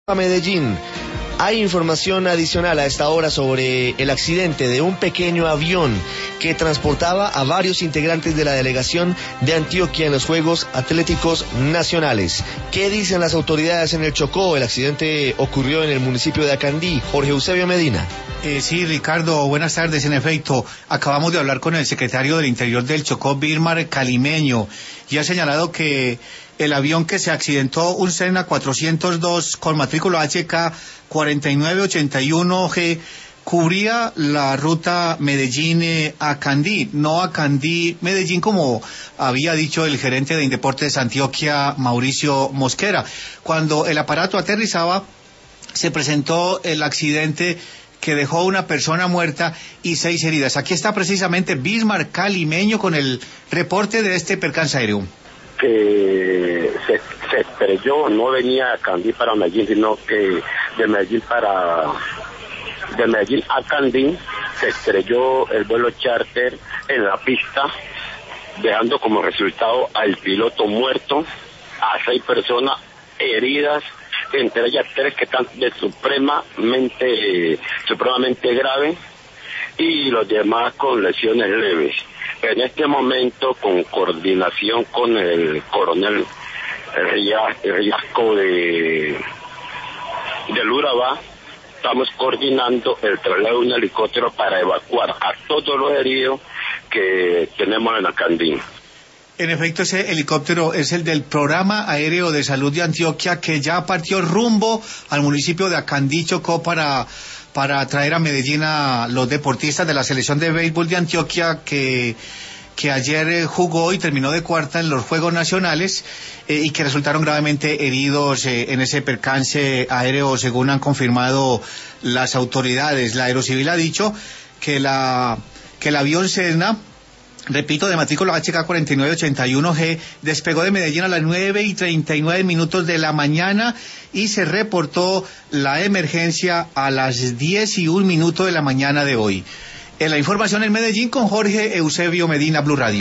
A Medellín. Hay información adicional a esta hora sobre el accidente de un pequeño avión que transportaba a varios integrantes de la delegación de Antioquia en los Juegos Atléticos Nacionales. ¿Qué dicen las autoridades en el Chocó? El accidente ocurrió en el municipio de Acandí. Jorge Eusebio Medina. Sí, Ricardo, buenas tardes. En efecto, acabamos de hablar con el secretario del Interior del Chocó, Vilmar Calimeño, y ha señalado que el avión que se accidentó, un Cessna 402 con matrícula HK 4981G, cubría la ruta Medellín a Candí, no a Candí Medellín, como había dicho el gerente de Indeportes Antioquia, Mauricio Mosquera. Cuando el aparato aterrizaba, se presentó el accidente que dejó una persona muerta y 6 heridas. Aquí está precisamente Vilmar Calimeño con el reporte de este percance aéreo. Que se estrelló, no venía a Candí para Medellín, sino que de Medellín a Candí se estrelló el vuelo charter en la pista, dejando como resultado al piloto muerto, a 6 personas heridas, entre ellas 3 que están supremamente grave y los demás con lesiones leves. En este momento, con coordinación con el coronel Riasco del Urabá, estamos coordinando el traslado de un helicóptero para evacuar a todos los heridos que tenemos en Acandí. En efecto, ese helicóptero es el del Programa Aéreo de Salud de Antioquia, que ya partió rumbo al municipio de Acandí, Chocó, para traer a Medellín a los deportistas de la selección de béisbol de Antioquia que ayer jugó y terminó de cuarta en los Juegos Nacionales y que resultaron gravemente heridos en ese percance aéreo, según han confirmado las autoridades. La Aerocivil ha dicho que el avión Cessna, repito, de matrícula HK 4981G, despegó de Medellín a las 9:39 de la mañana y se reportó la emergencia a las 10:01 de la mañana de hoy. En la información en Medellín con Jorge Eusebio Medina, Blue Radio.